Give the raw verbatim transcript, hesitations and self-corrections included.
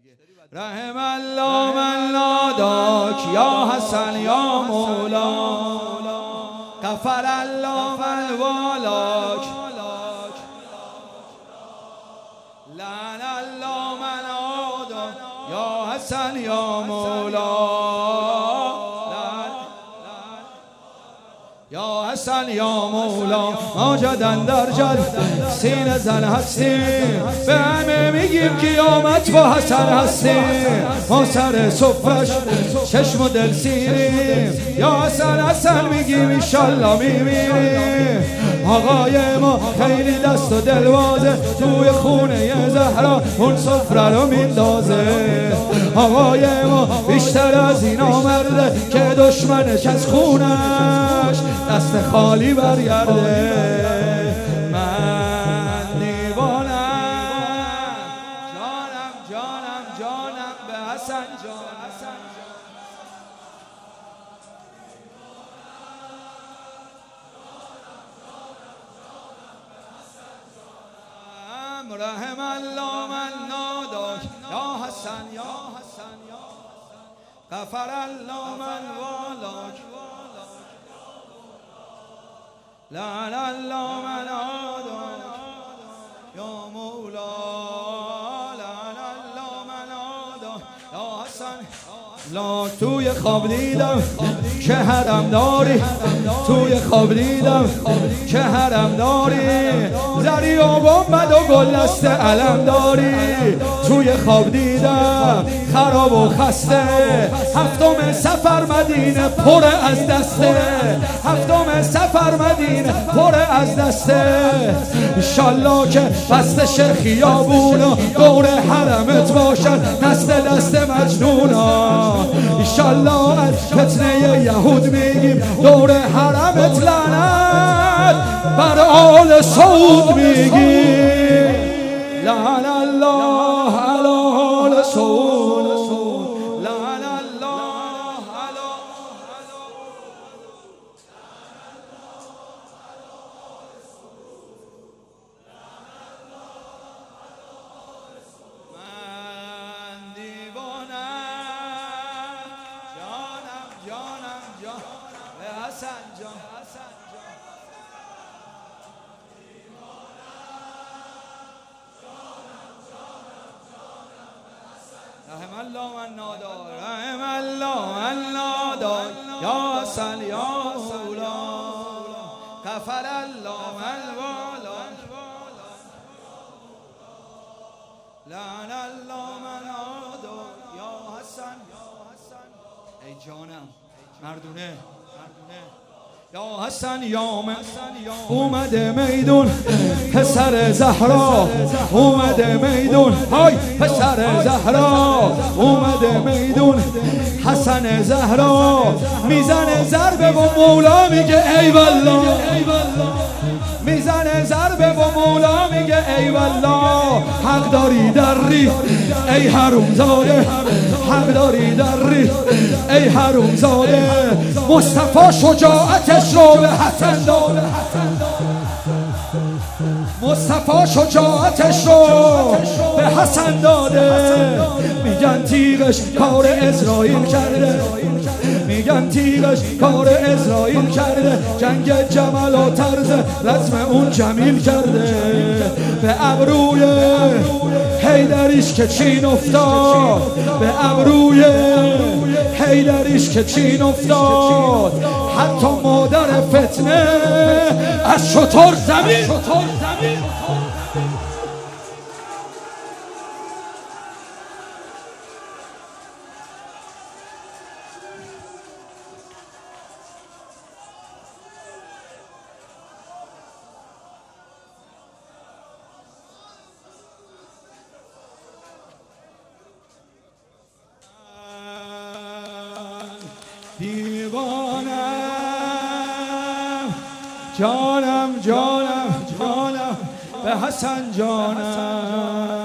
رحم الله من ناداک یا حسن یا مولا، غفر الله من والاک، لعن الله من عاداک یا حسن یا مولا، یا حسن یا مولا. ما جدن در جد سینه زن هستیم، به همه میگیم قیامت با حسن هستیم. ما سر صفش چشم و دل سیریم، یا حسن حسن میگیم انشالله میمیریم. آقای ما خیلی دست و دلوازه، توی خونه زهرا اون سفره رو میندازه. آقای ما بیشتر از اینا مرده که دشمنش از خونش دست خالی برگرده. من دیوانم، جانم جانم جانم به حسن جان. رحم الله من ناداک یا حسن یا حسن یا غفر الله من والاک، لعن الله من عاداک یا مولا، لعن الله من عاداک یا حسن. لا توی خواب دیدم که حرم داری، توی خواب دیدم که حرم داری، زری و گنبد و گل دست علم داری. توی خواب دیدم خراب و خسته، هفتم سفر مدینه پر از دسته، هفتم سفر مدینه پر از دسته. انشالله که بسته خیابونا دور حرمت باشن دست دست مجنونا. انشالله از فتنه یهود میگیم دور حرمت لعنت بر آل سعود میگیم، لعن الله علی آل سعود، لعن الله علی من دیوانم، جانم جانم جان به حسن جان. رحم الله من ناداک، رحم الله من ناداک یا حسن یا مولا، غفر الله من والاک، لعن الله من عاداک یا حسن. ای جانم مردونه یا حسن یا من اومده میدون، پسر زهرا اومده میدون، های پسر زهرا اومده میدون. حسن زهرا میزنه ضربه و مولا میگه ای والله، میزنه ضربه و مولا میگه ای والله. حق داری در ری ای حروم زاده، حق داری در ری ای حروم زاده. مصطفی شجاعتش رو به حسن داده، مصطفی شجاعتش رو به حسن داده. میگن تیغش کار اسرائیل کرده، میگن تیغش کار اسرائیل کرده. جنگ جمل و طرز رسم اون جمیل کرده. به ابروی حیدریش که چین افتاد، به ابروی حیدریش که چین افتاد. حتی مادر فتنه از شتر زمین. دیوانم، جانم جانم جانم به حسن جانم.